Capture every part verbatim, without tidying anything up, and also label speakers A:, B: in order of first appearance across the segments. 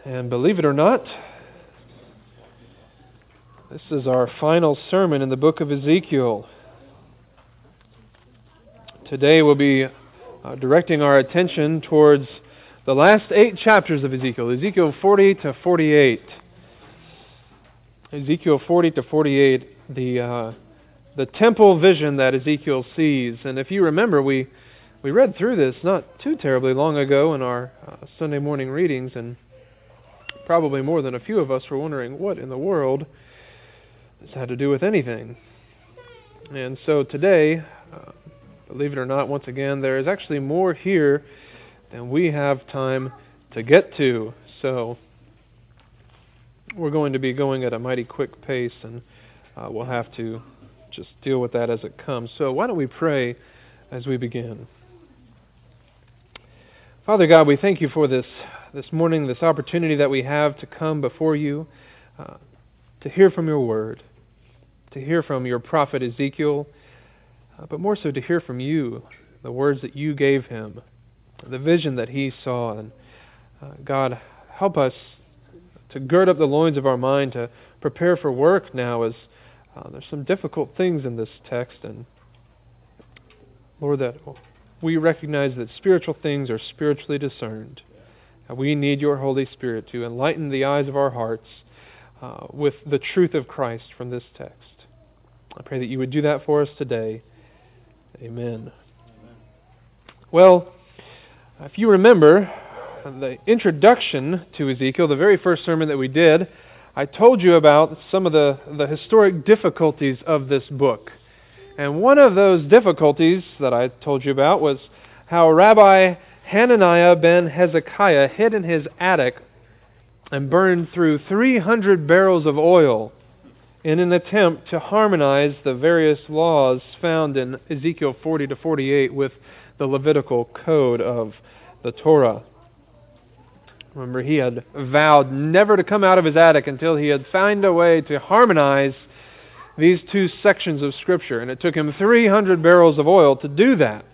A: And believe it or not, this is our final sermon in the book of Ezekiel. Today we'll be uh, directing our attention towards the last eight chapters of Ezekiel, Ezekiel forty to forty-eight. Ezekiel forty to forty-eight, the uh, the temple vision that Ezekiel sees. And if you remember, we we read through this not too terribly long ago in our uh, Sunday morning readings, and probably more than a few of us were wondering what in the world this had to do with anything. And so today, uh, believe it or not, once again, there is actually more here than we have time to get to. So we're going to be going at a mighty quick pace, and uh, we'll have to just deal with that as it comes. So why don't we pray as we begin? Father God, we thank you for this this morning, this opportunity that we have to come before you, uh, to hear from your word, to hear from your prophet Ezekiel, uh, but more so to hear from you, the words that you gave him, the vision that he saw. And uh, God, help us to gird up the loins of our mind, to prepare for work now, as uh, there's some difficult things in this text. And Lord, that we recognize that spiritual things are spiritually discerned. And we need your Holy Spirit to enlighten the eyes of our hearts uh, with the truth of Christ from this text. I pray that you would do that for us today. Amen. Amen. Well, if you remember the introduction to Ezekiel, the very first sermon that we did, I told you about some of the, the historic difficulties of this book. And one of those difficulties that I told you about was how Rabbi Hananiah ben Hezekiah hid in his attic and burned through three hundred barrels of oil in an attempt to harmonize the various laws found in Ezekiel forty to forty-eight with the Levitical code of the Torah. Remember, he had vowed never to come out of his attic until he had found a way to harmonize these two sections of Scripture, and it took him three hundred barrels of oil to do that.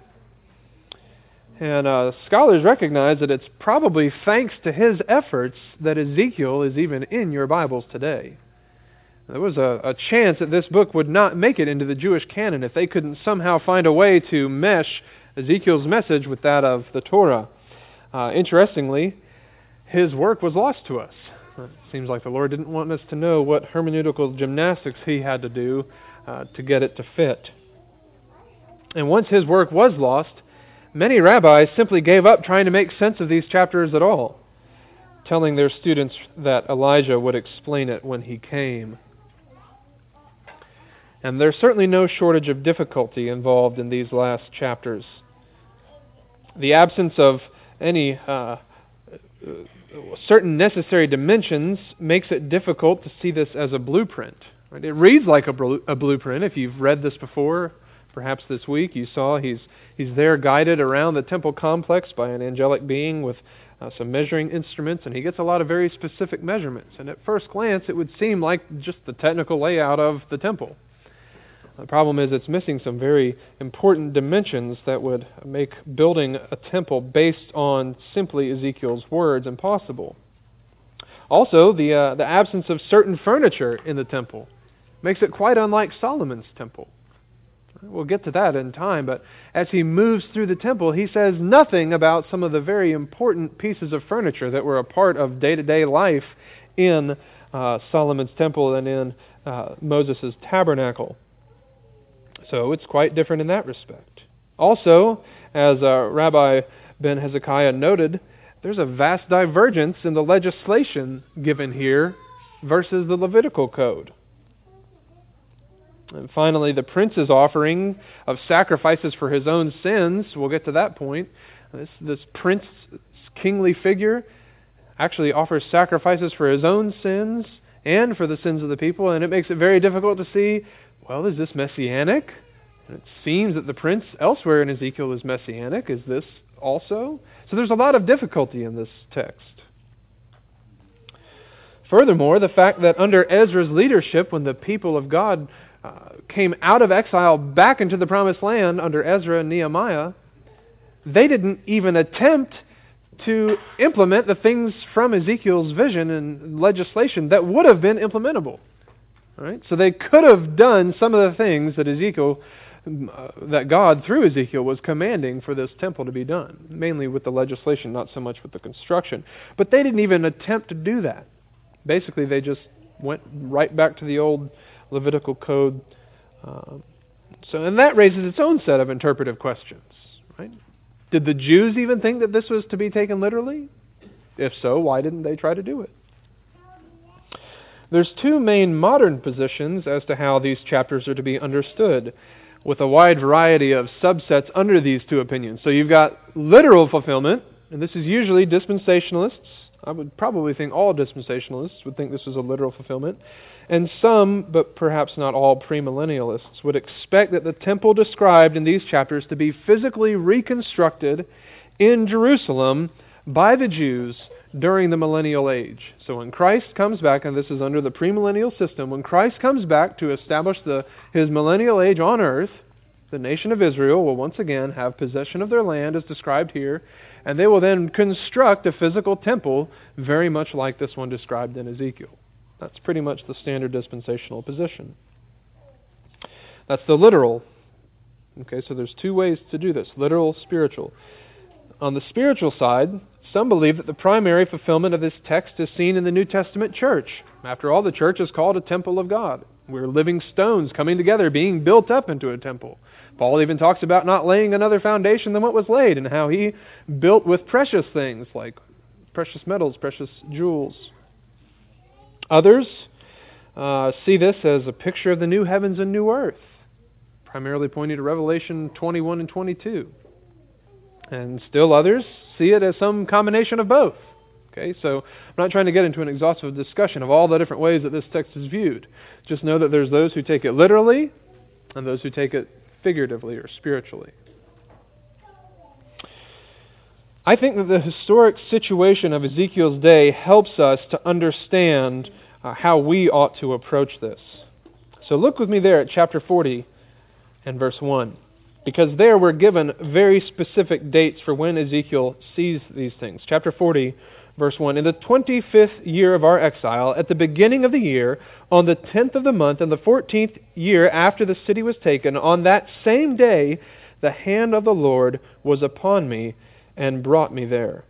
A: And uh, scholars recognize that it's probably thanks to his efforts that Ezekiel is even in your Bibles today. There was a, a chance that this book would not make it into the Jewish canon if they couldn't somehow find a way to mesh Ezekiel's message with that of the Torah. Uh, interestingly, his work was lost to us. It seems like the Lord didn't want us to know what hermeneutical gymnastics he had to do uh, to get it to fit. And once his work was lost, many rabbis simply gave up trying to make sense of these chapters at all, telling their students that Elijah would explain it when he came. And there's certainly no shortage of difficulty involved in these last chapters. The absence of any uh, certain necessary dimensions makes it difficult to see this as a blueprint. Right? It reads like a, bl- a blueprint. If you've read this before, perhaps this week, you saw he's he's there guided around the temple complex by an angelic being with uh, some measuring instruments, and he gets a lot of very specific measurements. And at first glance, it would seem like just the technical layout of the temple. The problem is it's missing some very important dimensions that would make building a temple based on simply Ezekiel's words impossible. Also, the uh, the absence of certain furniture in the temple makes it quite unlike Solomon's temple. We'll get to that in time, but as he moves through the temple, he says nothing about some of the very important pieces of furniture that were a part of day-to-day life in uh, Solomon's temple and in uh, Moses' tabernacle. So it's quite different in that respect. Also, as uh, Rabbi Ben Hezekiah noted, there's a vast divergence in the legislation given here versus the Levitical code. And finally, the prince's offering of sacrifices for his own sins, we'll get to that point. This, this prince, kingly figure, actually offers sacrifices for his own sins and for the sins of the people, and it makes it very difficult to see, well, is this messianic? And it seems that the prince elsewhere in Ezekiel is messianic. Is this also? So there's a lot of difficulty in this text. Furthermore, the fact that under Ezra's leadership, when the people of God uh, came out of exile back into the promised land under Ezra and Nehemiah, they didn't even attempt to implement the things from Ezekiel's vision and legislation that would have been implementable. All right? So they could have done some of the things that Ezekiel, uh, that God through Ezekiel was commanding for this temple to be done, mainly with the legislation, not so much with the construction. But they didn't even attempt to do that. Basically, they just went right back to the old Levitical code. Uh, so, and that raises its own set of interpretive questions, right? Did the Jews even think that this was to be taken literally? If so, why didn't they try to do it? There's two main modern positions as to how these chapters are to be understood, with a wide variety of subsets under these two opinions. So you've got literal fulfillment, and this is usually dispensationalists. I would probably think all dispensationalists would think this was a literal fulfillment. And some, but perhaps not all, premillennialists would expect that the temple described in these chapters to be physically reconstructed in Jerusalem by the Jews during the millennial age. So when Christ comes back, and this is under the premillennial system, when Christ comes back to establish the his millennial age on earth, the nation of Israel will once again have possession of their land as described here, and they will then construct a physical temple very much like this one described in Ezekiel. That's pretty much the standard dispensational position. That's the literal. Okay, so there's two ways to do this, literal, spiritual. On the spiritual side, some believe that the primary fulfillment of this text is seen in the New Testament church. After all, the church is called a temple of God. We're living stones coming together, being built up into a temple. Paul even talks about not laying another foundation than what was laid, and how he built with precious things like precious metals, precious jewels. Others uh, see this as a picture of the new heavens and new earth, primarily pointing to Revelation twenty-one and twenty-two. And still others see it as some combination of both. Okay, so I'm not trying to get into an exhaustive discussion of all the different ways that this text is viewed. Just know that there's those who take it literally and those who take it figuratively or spiritually. I think that the historic situation of Ezekiel's day helps us to understand uh, how we ought to approach this. So look with me there at chapter forty and verse one. Because there we're given very specific dates for when Ezekiel sees these things. Chapter forty, verse one. In the twenty-fifth year of our exile, at the beginning of the year, on the tenth of the month, and the fourteenth year after the city was taken, on that same day, the hand of the Lord was upon me and brought me there.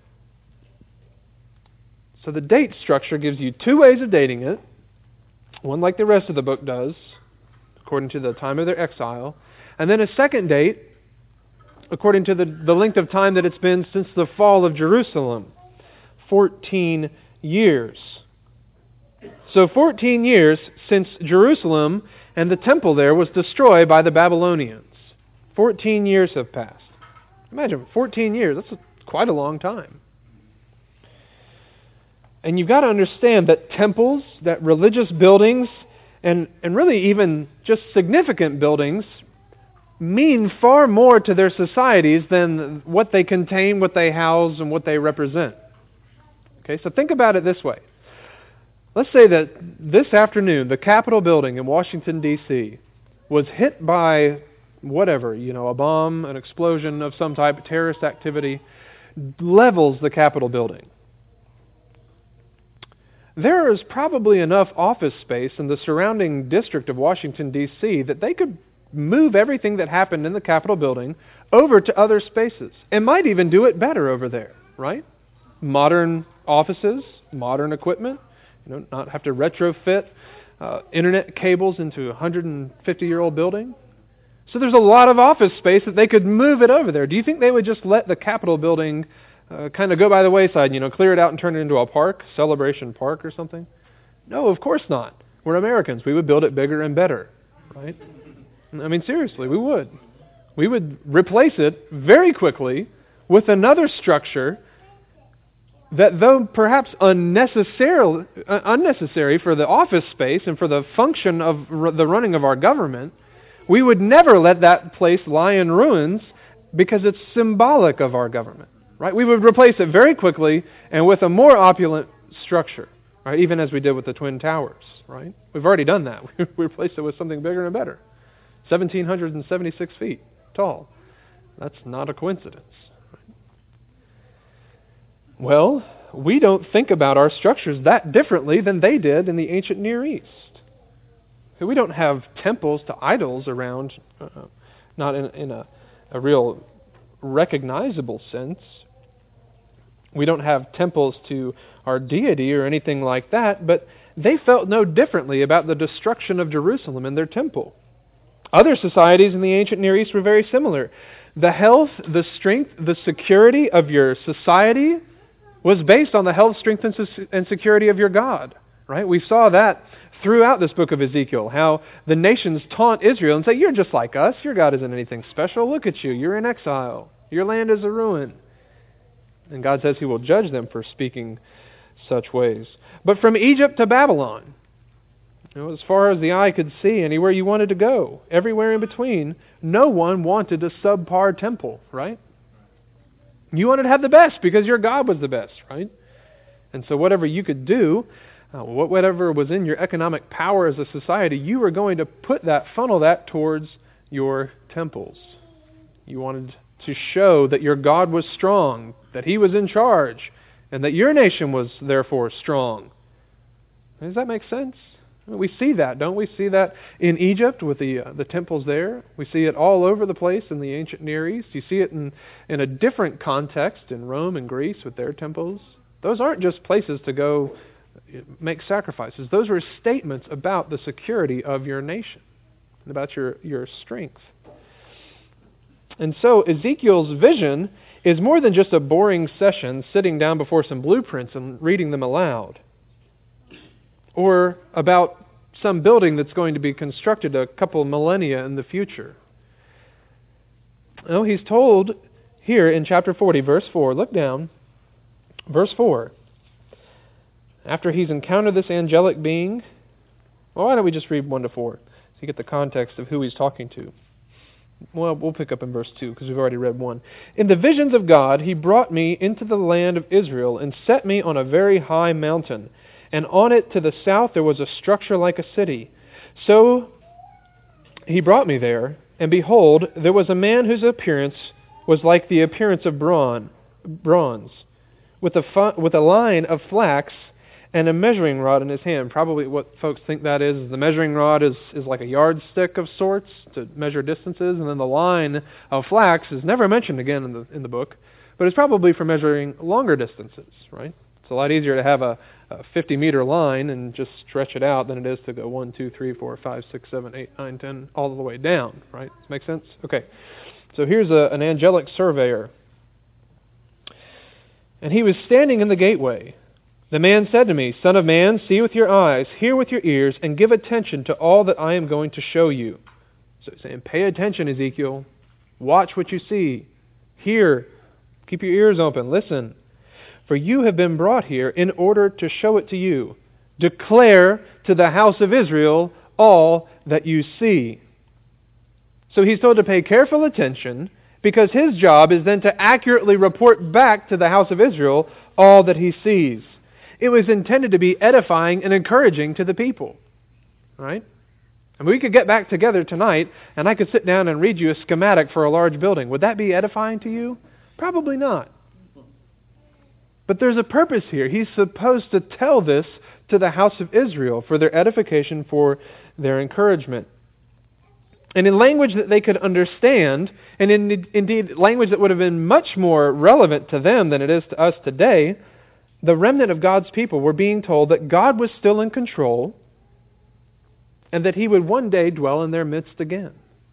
A: So the date structure gives you two ways of dating it. One like the rest of the book does, according to the time of their exile. And then a second date, according to the, the length of time that it's been since the fall of Jerusalem. fourteen years. So fourteen years since Jerusalem and the temple there was destroyed by the Babylonians. fourteen years have passed. Imagine, fourteen years, that's a, quite a long time. And you've got to understand that temples, that religious buildings, and, and really even just significant buildings mean far more to their societies than what they contain, what they house, and what they represent. Okay, so think about it this way. Let's say that this afternoon, the Capitol building in Washington, D C was hit by whatever, you know, a bomb, an explosion of some type, terrorist activity, levels the Capitol building. There is probably enough office space in the surrounding district of Washington, D C that they could move everything that happened in the Capitol building over to other spaces, and might even do it better over there, right? Modern offices, modern equipment, you know, not have to retrofit uh, internet cables into a one hundred fifty year old building. So there's a lot of office space that they could move it over there. Do you think they would just let the Capitol building uh, kind of go by the wayside, you know, clear it out and turn it into a park, Celebration Park or something? No, of course not. We're Americans. We would build it bigger and better, right? I mean, seriously, we would. We would replace it very quickly with another structure that, though perhaps unnecessary, uh, unnecessary for the office space and for the function of r- the running of our government, we would never let that place lie in ruins because it's symbolic of our government, right? We would replace it very quickly and with a more opulent structure, right? Even as we did with the Twin Towers, right? We've already done that. We replaced it with something bigger and better. one thousand seven hundred seventy-six feet tall. That's not a coincidence. Well, we don't think about our structures that differently than they did in the ancient Near East. We don't have temples to idols around, uh, not in, in a, a real recognizable sense. We don't have temples to our deity or anything like that, but they felt no differently about the destruction of Jerusalem and their temple. Other societies in the ancient Near East were very similar. The health, the strength, the security of your society was based on the health, strength, and security of your God. Right? We saw that throughout this book of Ezekiel, how the nations taunt Israel and say, "You're just like us. Your God isn't anything special. Look at you. You're in exile. Your land is a ruin." And God says He will judge them for speaking such ways. But from Egypt to Babylon, you know, as far as the eye could see, anywhere you wanted to go, everywhere in between, no one wanted a subpar temple, right? You wanted to have the best because your God was the best, right? And so whatever you could do, uh, whatever was in your economic power as a society, you were going to put that, funnel that towards your temples. You wanted to show that your God was strong, that He was in charge, and that your nation was therefore strong. Does that make sense? We see that, don't we? See that in Egypt with the uh, the temples there. We see it all over the place in the ancient Near East. You see it in, in a different context in Rome and Greece with their temples. Those aren't just places to go make sacrifices. Those were statements about the security of your nation and about your, your strength. And so Ezekiel's vision is more than just a boring session sitting down before some blueprints and reading them aloud, or about some building that's going to be constructed a couple millennia in the future. No, he's told here in chapter forty, verse four, look down, verse four. After he's encountered this angelic being, well, why don't we just read one to four so you get the context of who he's talking to. Well, we'll pick up in verse two because we've already read one. "In the visions of God, He brought me into the land of Israel and set me on a very high mountain. And on it to the south there was a structure like a city. So He brought me there, and behold, there was a man whose appearance was like the appearance of bronze, bronze with a fu- with a line of flax and a measuring rod in his hand." Probably what folks think that is, is the measuring rod is, is like a yardstick of sorts to measure distances, and then the line of flax is never mentioned again in the in the book, but it's probably for measuring longer distances, right? It's a lot easier to have a, a fifty meter line and just stretch it out than it is to go one, two, three, four, five, six, seven, eight, nine, ten, all the way down, right? Does that make sense? Okay. So here's a, an angelic surveyor. "And he was standing in the gateway. The man said to me, 'Son of man, see with your eyes, hear with your ears, and give attention to all that I am going to show you.'" So he's saying, pay attention, Ezekiel. Watch what you see. Hear. Keep your ears open. Listen. "For you have been brought here in order to show it to you. Declare to the house of Israel all that you see." So he's told to pay careful attention because his job is then to accurately report back to the house of Israel all that he sees. It was intended to be edifying and encouraging to the people. Right? I mean, we could get back together tonight and I could sit down and read you a schematic for a large building. Would that be edifying to you? Probably not. But there's a purpose here. He's supposed to tell this to the house of Israel for their edification, for their encouragement. And in language that they could understand, and in, indeed language that would have been much more relevant to them than it is to us today, the remnant of God's people were being told that God was still in control and that He would one day dwell in their midst again.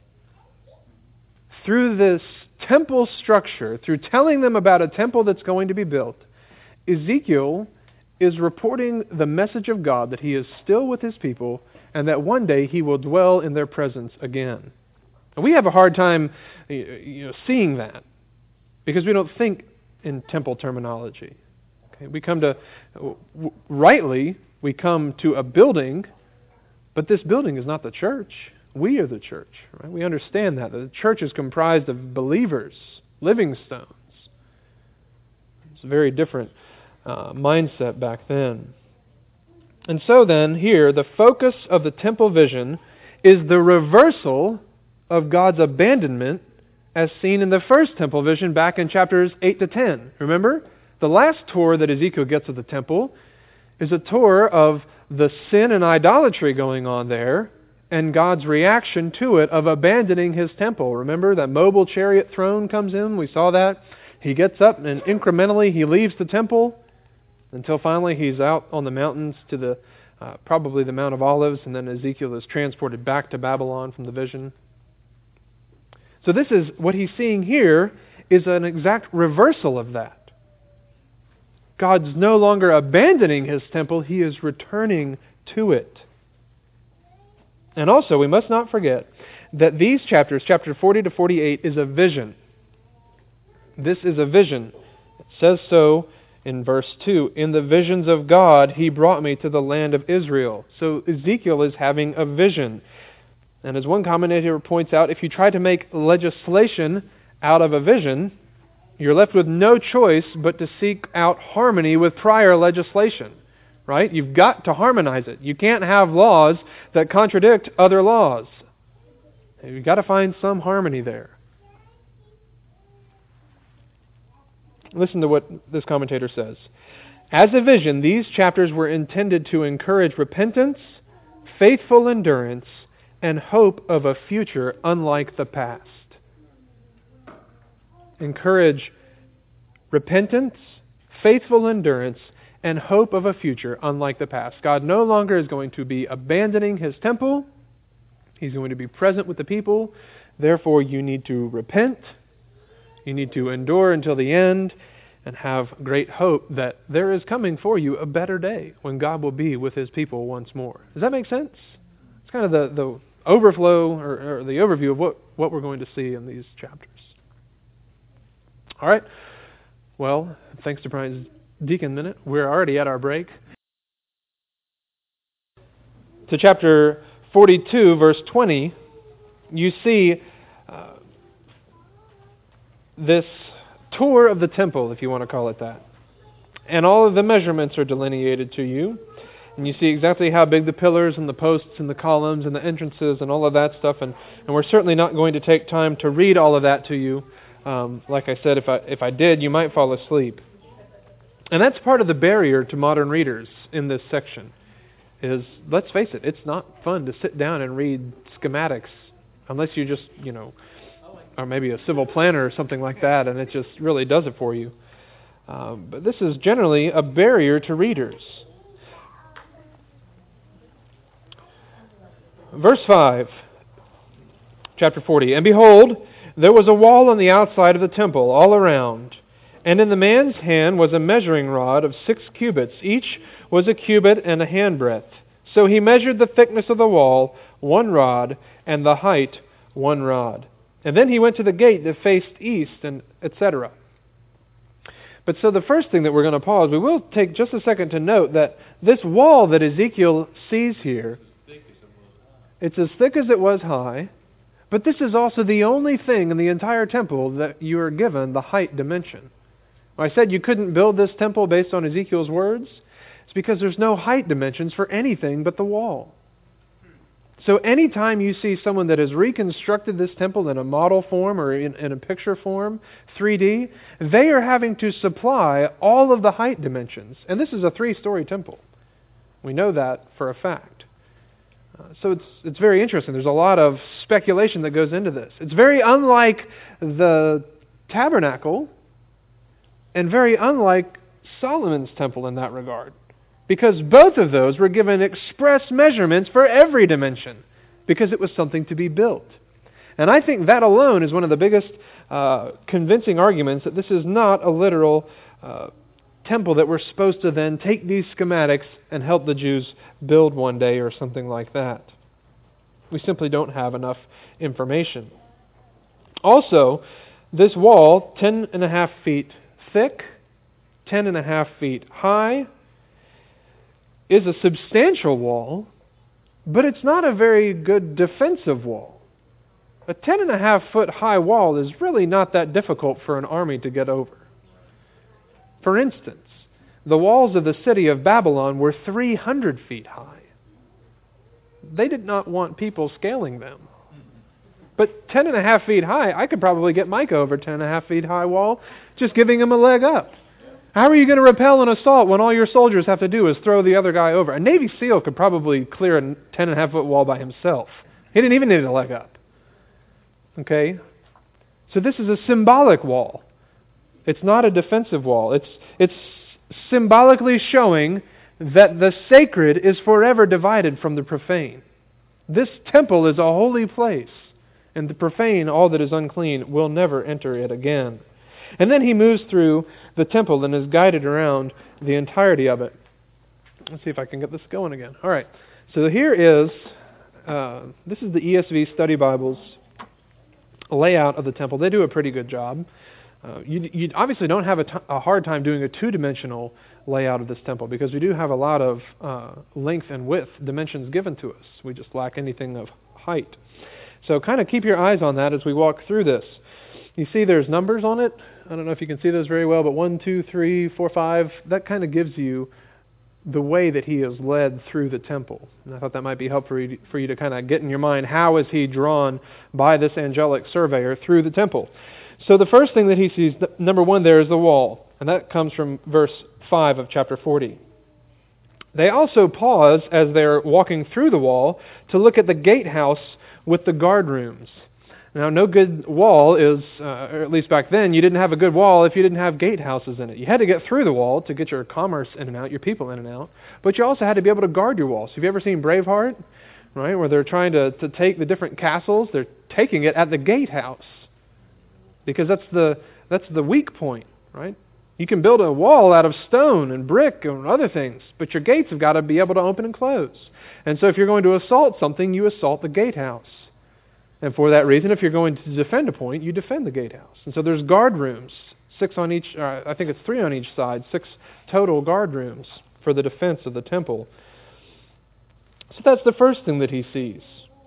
A: Through this temple structure, through telling them about a temple that's going to be built, Ezekiel is reporting the message of God that He is still with His people and that one day He will dwell in their presence again. And we have a hard time you know, seeing that because we don't think in temple terminology. Okay, we come to, rightly, we come to a building, but this building is not the church. We are the church. Right? We understand that. The church is comprised of believers, living stones. It's a very different uh, mindset back then. And so then, here, the focus of the temple vision is the reversal of God's abandonment as seen in the first temple vision back in chapters eight to ten. Remember? The last tour that Ezekiel gets of the temple is a tour of the sin and idolatry going on there and God's reaction to it of abandoning His temple. Remember that mobile chariot throne comes in? We saw that. He gets up and incrementally he leaves the temple until finally he's out on the mountains to the uh, probably the Mount of Olives, and then Ezekiel is transported back to Babylon from the vision. So this is what he's seeing here is an exact reversal of that. God's no longer abandoning His temple, He is returning to it. And also, we must not forget that these chapters, chapter forty to forty-eight, is a vision. This is a vision. It says so in verse two. In the visions of God, He brought me to the land of Israel. So Ezekiel is having a vision. And as one commentator points out, if you try to make legislation out of a vision, you're left with no choice but to seek out harmony with prior legislation. Right? You've got to harmonize it. You can't have laws that contradict other laws. You've got to find some harmony there. Listen to what this commentator says. As a vision, these chapters were intended to encourage repentance, faithful endurance, and hope of a future unlike the past. Encourage repentance, faithful endurance, and hope of a future unlike the past. God no longer is going to be abandoning His temple. He's going to be present with the people. Therefore, you need to repent. You need to endure until the end and have great hope that there is coming for you a better day when God will be with His people once more. Does that make sense? It's kind of the, the overflow or, or the overview of what, what we're going to see in these chapters. All right. Well, thanks to Brian's Deacon Minute, we're already at our break. To chapter forty-two, verse twenty, you see uh, this tour of the temple, if you want to call it that. And all of the measurements are delineated to you. And you see exactly how big the pillars and the posts and the columns and the entrances and all of that stuff. And, and we're certainly not going to take time to read all of that to you. Um, like I said, if I if I did, you might fall asleep. And that's part of the barrier to modern readers in this section. Is, let's face it, it's not fun to sit down and read schematics unless you just, you know, or maybe a civil planner or something like that, and it just really does it for you. Um, but this is generally a barrier to readers. Verse five, chapter forty. And behold, there was a wall on the outside of the temple all around, and in the man's hand was a measuring rod of six cubits. Each was a cubit and a handbreadth. So he measured the thickness of the wall, one rod, and the height, one rod. And then he went to the gate that faced east, and et cetera. But so the first thing that we're going to pause, we will take just a second to note that this wall that Ezekiel sees here, it's as thick as it was high, but this is also the only thing in the entire temple that you are given the height dimension. When I said you couldn't build this temple based on Ezekiel's words, it's because there's no height dimensions for anything but the wall. So anytime you see someone that has reconstructed this temple in a model form or in, in a picture form, three D, they are having to supply all of the height dimensions. And this is a three-story temple. We know that for a fact. Uh, so it's it's very interesting. There's a lot of speculation that goes into this. It's very unlike the tabernacle and very unlike Solomon's temple in that regard. Because both of those were given express measurements for every dimension, because it was something to be built. And I think that alone is one of the biggest uh, convincing arguments that this is not a literal uh, temple that we're supposed to then take these schematics and help the Jews build one day or something like that. We simply don't have enough information. Also, this wall, ten and a half feet thick, ten and a half feet high, is a substantial wall, but it's not a very good defensive wall. A ten and a half foot high wall is really not that difficult for an army to get over. For instance, the walls of the city of Babylon were three hundred feet high. They did not want people scaling them. But ten and a half feet high, I could probably get Micah over ten and a half feet high wall just giving him a leg up. How are you going to repel an assault when all your soldiers have to do is throw the other guy over? A Navy SEAL could probably clear a ten and a half foot wall by himself. He didn't even need a leg up. Okay? So this is a symbolic wall. It's not a defensive wall. It's, it's symbolically showing that the sacred is forever divided from the profane. This temple is a holy place, and the profane, all that is unclean, will never enter it again. And then he moves through the temple and is guided around the entirety of it. Let's see if I can get this going again. All right. So here is, uh, this is the E S V Study Bible's layout of the temple. They do a pretty good job. Uh, you, you obviously don't have a, t- a hard time doing a two-dimensional layout of this temple because we do have a lot of uh, length and width dimensions given to us. We just lack anything of height. So kind of keep your eyes on that as we walk through this. You see there's numbers on it. I don't know if you can see those very well, but one, two, three, four, five, that kind of gives you the way that he is led through the temple. And I thought that might be helpful for you, for you to kind of get in your mind, how is he drawn by this angelic surveyor through the temple? So the first thing that he sees, number one there, is the wall. And that comes from verse five of chapter forty. They also pause as they're walking through the wall to look at the gatehouse with the guard rooms. Now, no good wall is, uh, or at least back then, you didn't have a good wall if you didn't have gatehouses in it. You had to get through the wall to get your commerce in and out, your people in and out, but you also had to be able to guard your walls. Have you ever seen Braveheart, right, where they're trying to, to take the different castles? They're taking it at the gatehouse because that's the that's the weak point, right? You can build a wall out of stone and brick and other things, but your gates have got to be able to open and close. And so if you're going to assault something, you assault the gatehouse. And for that reason, if you're going to defend a point, you defend the gatehouse. And so there's guard rooms, six on each, uh, I think it's three on each side, six total guard rooms for the defense of the temple. So that's the first thing that he sees.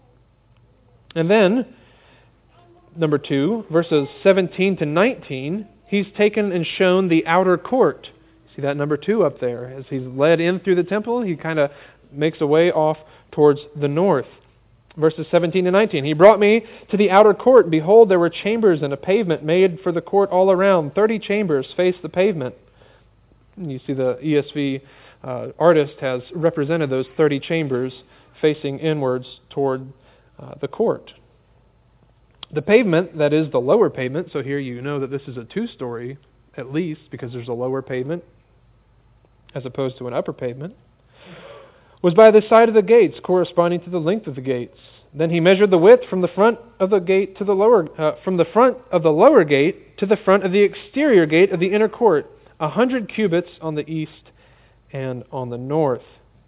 A: And then, number two, verses seventeen to nineteen, he's taken and shown the outer court. See that number two up there? As he's led in through the temple, he kind of makes a way off towards the north. Verses seventeen to nineteen. He brought me to the outer court. Behold, there were chambers and a pavement made for the court all around. Thirty chambers faced the pavement. And you see the E S V uh, artist has represented those thirty chambers facing inwards toward uh, the court. The pavement, that is the lower pavement, so here you know that this is a two-story at least because there's a lower pavement as opposed to an upper pavement, was by the side of the gates, corresponding to the length of the gates. Then he measured the width from the front of the gate to the lower, uh, from the front of the lower gate to the front of the exterior gate of the inner court, a hundred cubits on the east and on the north.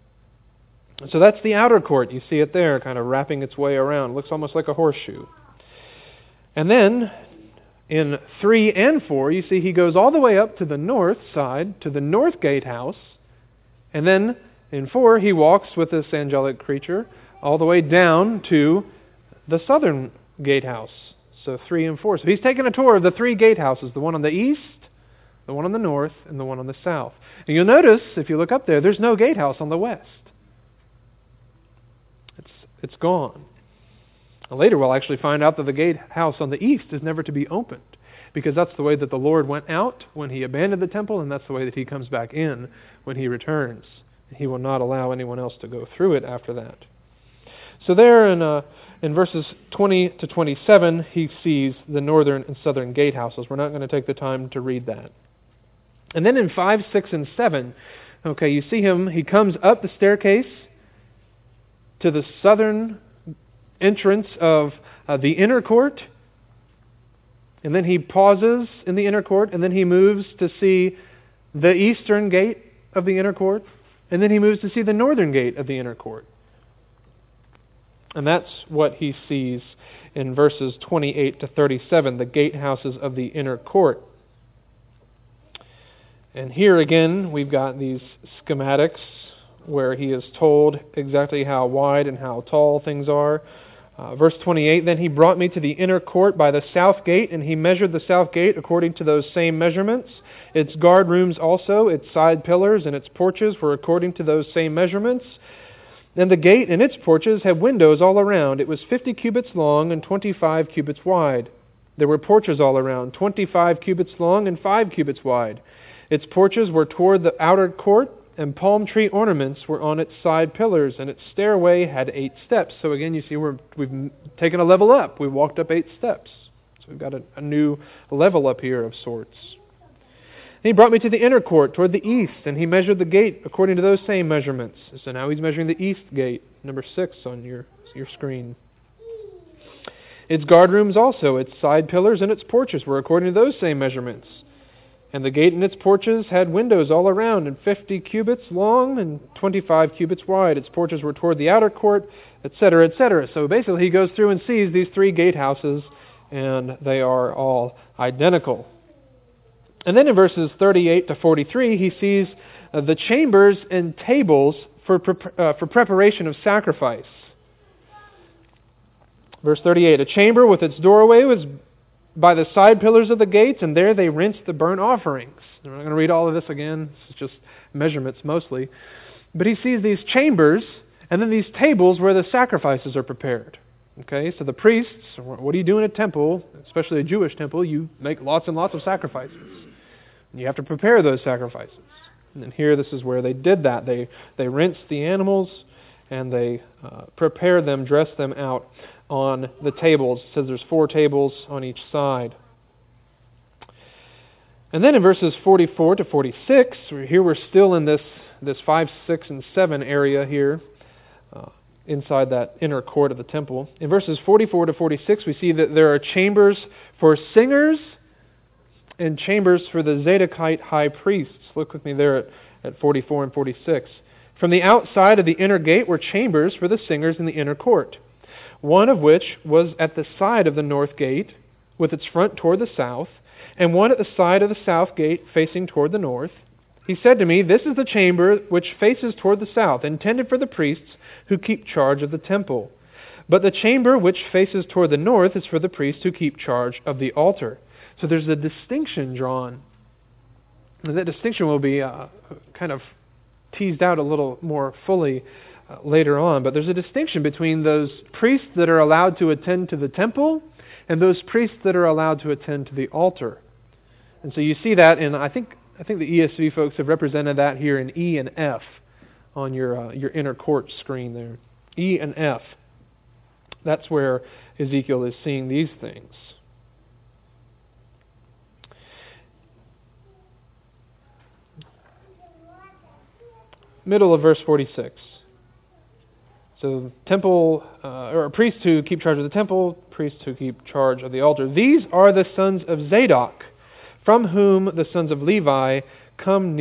A: So that's the outer court. You see it there, kind of wrapping its way around. It looks almost like a horseshoe. And then in three and four, you see he goes all the way up to the north side, to the north gatehouse, and then in four, he walks with this angelic creature all the way down to the southern gatehouse. So three and four. So he's taken a tour of the three gatehouses, the one on the east, the one on the north, and the one on the south. And you'll notice, if you look up there, there's no gatehouse on the west. It's it's gone. And later we'll actually find out that the gatehouse on the east is never to be opened, because that's the way that the Lord went out when he abandoned the temple, and that's the way that he comes back in when he returns. He will not allow anyone else to go through it after that. So there in uh, in verses twenty to twenty-seven, he sees the northern and southern gatehouses. We're not going to take the time to read that. And then in five, six, and seven, okay, you see him, he comes up the staircase to the southern entrance of uh, the inner court, and then he pauses in the inner court, and then he moves to see the eastern gate of the inner court. And then he moves to see the northern gate of the inner court. And that's what he sees in verses twenty-eight to thirty-seven, the gatehouses of the inner court. And here again, we've got these schematics where he is told exactly how wide and how tall things are. Uh, verse twenty-eight, then he brought me to the inner court by the south gate, and he measured the south gate according to those same measurements. Its guard rooms also, its side pillars and its porches were according to those same measurements. And the gate and its porches had windows all around. It was fifty cubits long and twenty-five cubits wide. There were porches all around, twenty-five cubits long and five cubits wide. Its porches were toward the outer court, and palm tree ornaments were on its side pillars, and its stairway had eight steps. So again, you see we're, we've taken a level up. We've walked up eight steps. So we've got a, a new level up here of sorts. And he brought me to the inner court toward the east, and he measured the gate according to those same measurements. So now he's measuring the east gate, number six on your, your screen. Its guard rooms also, its side pillars and its porches were according to those same measurements. And the gate and its porches had windows all around, and fifty cubits long and twenty-five cubits wide. Its porches were toward the outer court, et cetera, et cetera. So basically he goes through and sees these three gatehouses, and they are all identical. And then in verses thirty-eight to forty-three, he sees uh, the chambers and tables for, pre- uh, for preparation of sacrifice. Verse thirty-eight, a chamber with its doorway was by the side pillars of the gates, and there they rinsed the burnt offerings. I'm not going to read all of this again. This is just measurements mostly. But he sees these chambers and then these tables where the sacrifices are prepared. Okay, so the priests, what do you do in a temple, especially a Jewish temple? You make lots and lots of sacrifices. And you have to prepare those sacrifices. And here this is where they did that. They, they rinsed the animals and they uh, prepared them, dressed them out on the tables. It says there's four tables on each side. And then in verses forty-four to forty-six, here we're still in this, this five, six, and seven area here, uh, inside that inner court of the temple. In verses forty-four to forty-six, we see that there are chambers for singers and chambers for the Zadokite high priests. Look with me there at, at forty-four and forty-six. From the outside of the inner gate were chambers for the singers in the inner court, one of which was at the side of the north gate, with its front toward the south, and one at the side of the south gate facing toward the north. He said to me, "This is the chamber which faces toward the south, intended for the priests who keep charge of the temple. But the chamber which faces toward the north is for the priests who keep charge of the altar." So there's a distinction drawn. And that distinction will be uh, kind of teased out a little more fully uh, later on. But there's a distinction between those priests that are allowed to attend to the temple and those priests that are allowed to attend to the altar. And so you see that in, I think I think the E S V folks have represented that here in E and F on your uh, your inner court screen there. E and F. That's where Ezekiel is seeing these things. Middle of verse forty-six. So temple, uh, or priests who keep charge of the temple, priests who keep charge of the altar. These are the sons of Zadok, from whom the sons of Levi come near